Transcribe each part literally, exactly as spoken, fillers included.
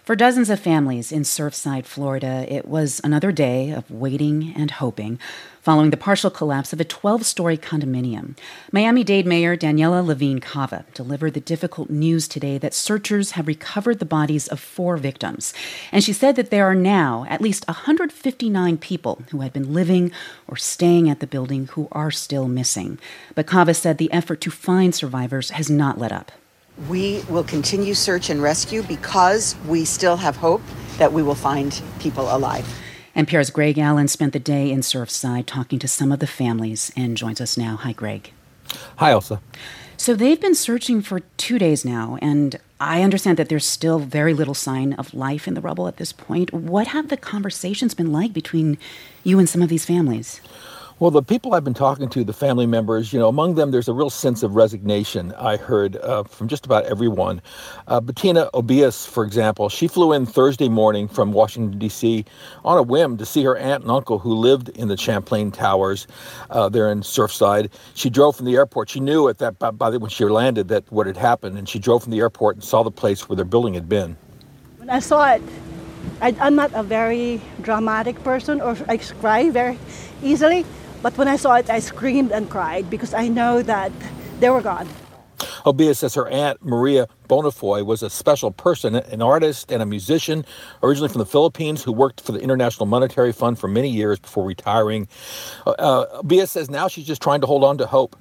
For dozens of families in Surfside, Florida, it was another day of waiting and hoping following the partial collapse of a twelve-story condominium. Miami-Dade Mayor Daniela Levine Cava delivered the difficult news today that searchers have recovered the bodies of four victims. And she said that there are now at least one hundred fifty-nine people who had been living or staying at the building who are still missing. But Cava said the effort to find survivors has not let up. We will continue search and rescue because we still have hope that we will find people alive. N P R's Greg Allen spent the day in Surfside talking to some of the families and joins us now. Hi, Greg. Hi, Elsa. So they've been searching for two days now, and I understand that there's still very little sign of life in the rubble at this point. What have the conversations been like between you and some of these families? Well, the people I've been talking to, the family members, you know, among them, there's a real sense of resignation, I heard uh, from just about everyone. Uh, Bettina Obias, for example, she flew in Thursday morning from Washington, D C on a whim to see her aunt and uncle who lived in the Champlain Towers uh, there in Surfside. She drove from the airport. She knew at that by, by the, when she landed that what had happened, and she drove from the airport and saw the place where their building had been. When I saw it, I, I'm not a very dramatic person, or I cry very easily. But when I saw it, I screamed and cried because I know that they were gone. Obia says her aunt, Maria Bonafoy, was a special person, an artist and a musician, originally from the Philippines, who worked for the International Monetary Fund for many years before retiring. Uh, Obia says now she's just trying to hold on to hope.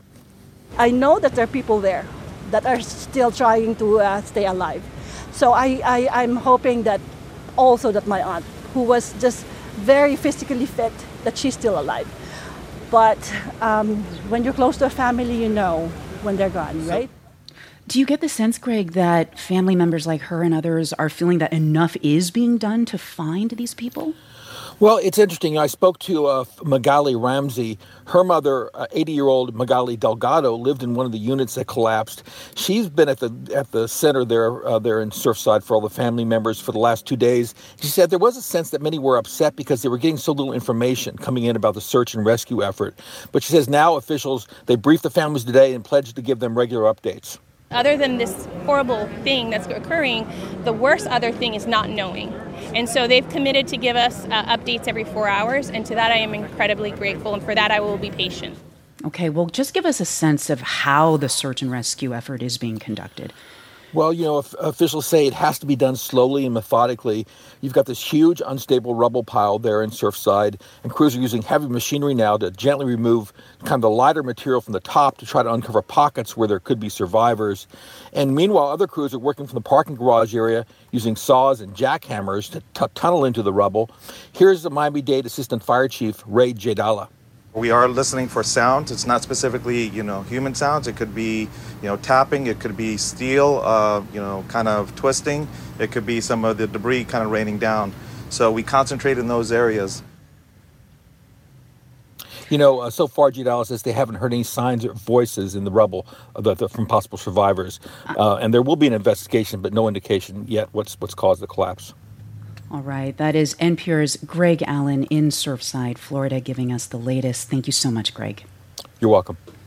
I know that there are people there that are still trying to uh, stay alive. So I, I, I'm hoping that also that my aunt, who was just very physically fit, that she's still alive. But um, when you're close to a family, you know when they're gone, right? Do you get the sense, Greg, that family members like her and others are feeling that enough is being done to find these people? Well, it's interesting. I spoke to uh, Magali Ramsey. Her mother, uh, eighty-year-old Magali Delgado, lived in one of the units that collapsed. She's been at the at the center there uh, there in Surfside for all the family members for the last two days. She said there was a sense that many were upset because they were getting so little information coming in about the search and rescue effort. But she says now officials, they briefed the families today and pledged to give them regular updates. Other than this horrible thing that's occurring, the worst other thing is not knowing. And so they've committed to give us uh, updates every four hours, and to that I am incredibly grateful, and for that I will be patient. Okay, well, just give us a sense of how the search and rescue effort is being conducted. Well, you know, officials say it has to be done slowly and methodically. You've got this huge unstable rubble pile there in Surfside, and crews are using heavy machinery now to gently remove kind of the lighter material from the top to try to uncover pockets where there could be survivors. And meanwhile, other crews are working from the parking garage area using saws and jackhammers to t- tunnel into the rubble. Here's the Miami-Dade Assistant Fire Chief Ray Jadala. We are listening for sounds. It's not specifically, you know, human sounds. It could be, you know, tapping. It could be steel, uh, you know, kind of twisting. It could be some of the debris kind of raining down. So we concentrate in those areas. You know, uh, so far, Jadala says they haven't heard any signs or voices in the rubble uh, the, the, from possible survivors. Uh, and there will be an investigation, but no indication yet what's what's caused the collapse. All right. That is N P R's Greg Allen in Surfside, Florida, giving us the latest. Thank you so much, Greg. You're welcome.